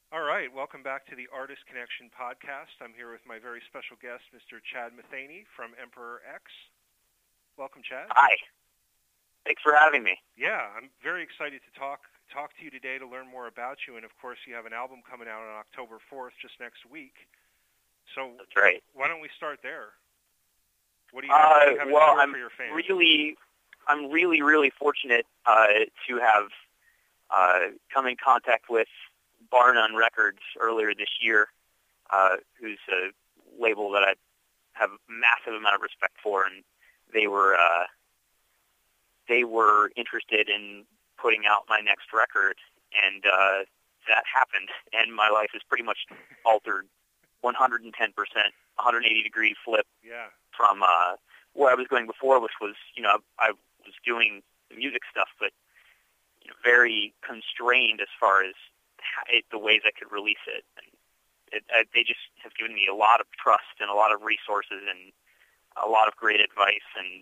All right, welcome back to the Artist Connection podcast. I'm here with my very special guest, Mr. Chad Matheny from Emperor X. Welcome, Chad. Hi. Thanks for having me. Yeah, I'm very excited to talk to you today to learn more about you, and of course, you have an album coming out on October 4th, just next week. So That's right. Why don't we start there? What do you have in store for your fans? I'm really fortunate to have come in contact with Bar None Records earlier this year, who's a label that I have a massive amount of respect for, and they were interested in putting out my next record, and that happened, and my life is pretty much altered 110%, 180-degree flip from where I was going before, which was, I was doing the music stuff, but very constrained as far as the ways I could release it. And they just have given me a lot of trust and a lot of resources and a lot of great advice, and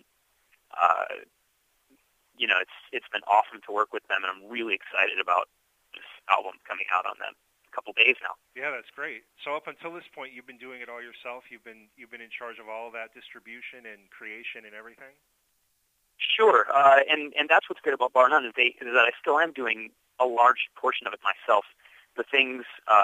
it's been awesome to work with them, and I'm really excited about this album coming out on them in a couple days now. Yeah, that's great. So up until this point, you've been doing it all yourself. You've been in charge of all of that distribution and creation and everything. Sure, and that's what's great about Bar None is that I still am doing a large portion of it myself. The things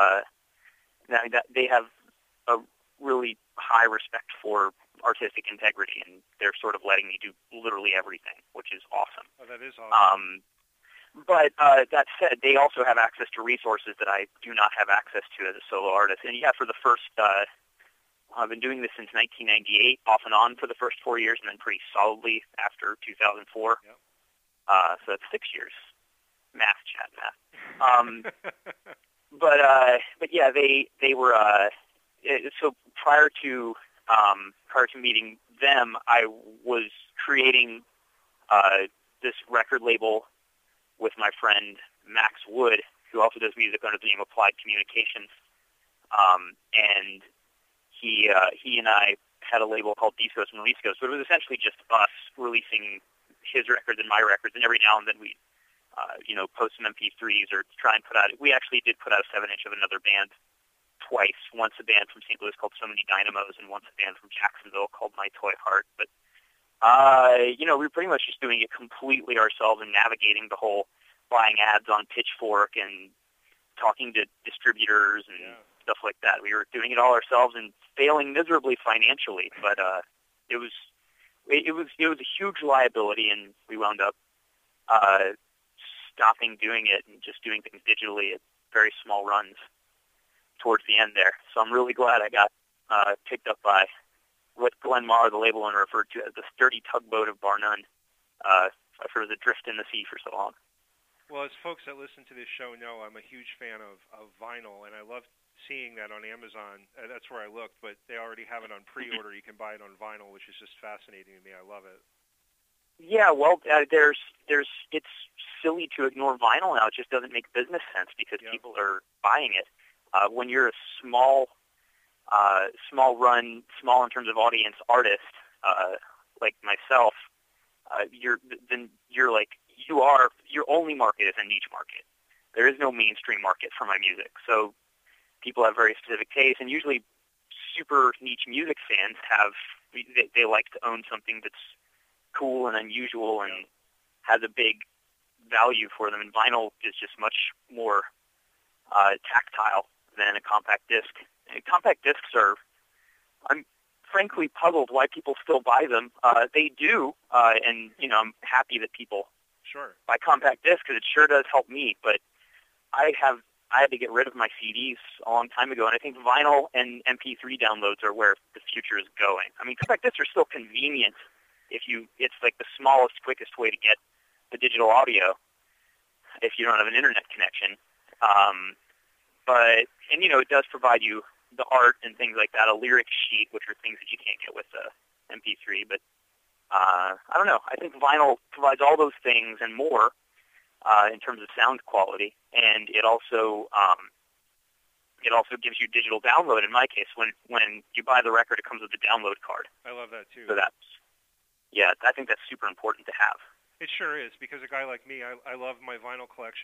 that they have a really high respect for artistic integrity, and they're sort of letting me do literally everything, which is awesome. Oh, that is awesome. But that said, they also have access to resources that I do not have access to as a solo artist. And yeah, for the first, I've been doing this since 1998, off and on for the first 4 years, and then pretty solidly after 2004. Yep. So that's 6 years. Math, Chad, math. But yeah, they were. So prior to meeting them, I was creating this record label with my friend Max Wood, who also does music under the name Applied Communications, and he and I had a label called Discos and Releascos. So it was essentially just us releasing his records and my records, and every now and then we post some MP3s or try and put out. We actually did put out a 7-inch of another band twice. Once a band from St. Louis called So Many Dynamos, and once a band from Jacksonville called My Toy Heart. But we were pretty much just doing it completely ourselves and navigating the whole buying ads on Pitchfork and talking to distributors and stuff like that. We were doing it all ourselves and failing miserably financially, but it was a huge liability, and we wound up stopping doing it and just doing things digitally at very small runs towards the end there. So I'm really glad I got picked up by what Glenn Maher, the label owner, referred to as the sturdy tugboat of Bar None. I've heard it adrift in the sea for so long. Well, as folks that listen to this show know, I'm a huge fan of vinyl, and I love seeing that on Amazon. That's where I looked, but they already have it on pre-order. You can buy it on vinyl, which is just fascinating to me. I love it. Yeah, well, it's silly to ignore vinyl now. It just doesn't make business sense because people are buying it. When you're a small run, small in terms of audience artist, like myself, your only market is a niche market. There is no mainstream market for my music. So people have very specific tastes, and usually super niche music fans they like to own something that's cool and unusual and has a big value for them. And vinyl is just much more tactile than a compact disc. And compact discs I'm frankly puzzled why people still buy them. They do, and I'm happy that people buy compact discs because it sure does help me. But I had to get rid of my CDs a long time ago, and I think vinyl and MP3 downloads are where the future is going. I mean, compact discs are still convenient. It's like the smallest, quickest way to get the digital audio if you don't have an internet connection. It does provide you the art and things like that, a lyric sheet, which are things that you can't get with the MP3. But I don't know. I think vinyl provides all those things and more in terms of sound quality, and it also gives you digital download. In my case, when you buy the record, it comes with a download card. I love that too. So I think that's super important to have. It sure is, because a guy like me, I love my vinyl collection.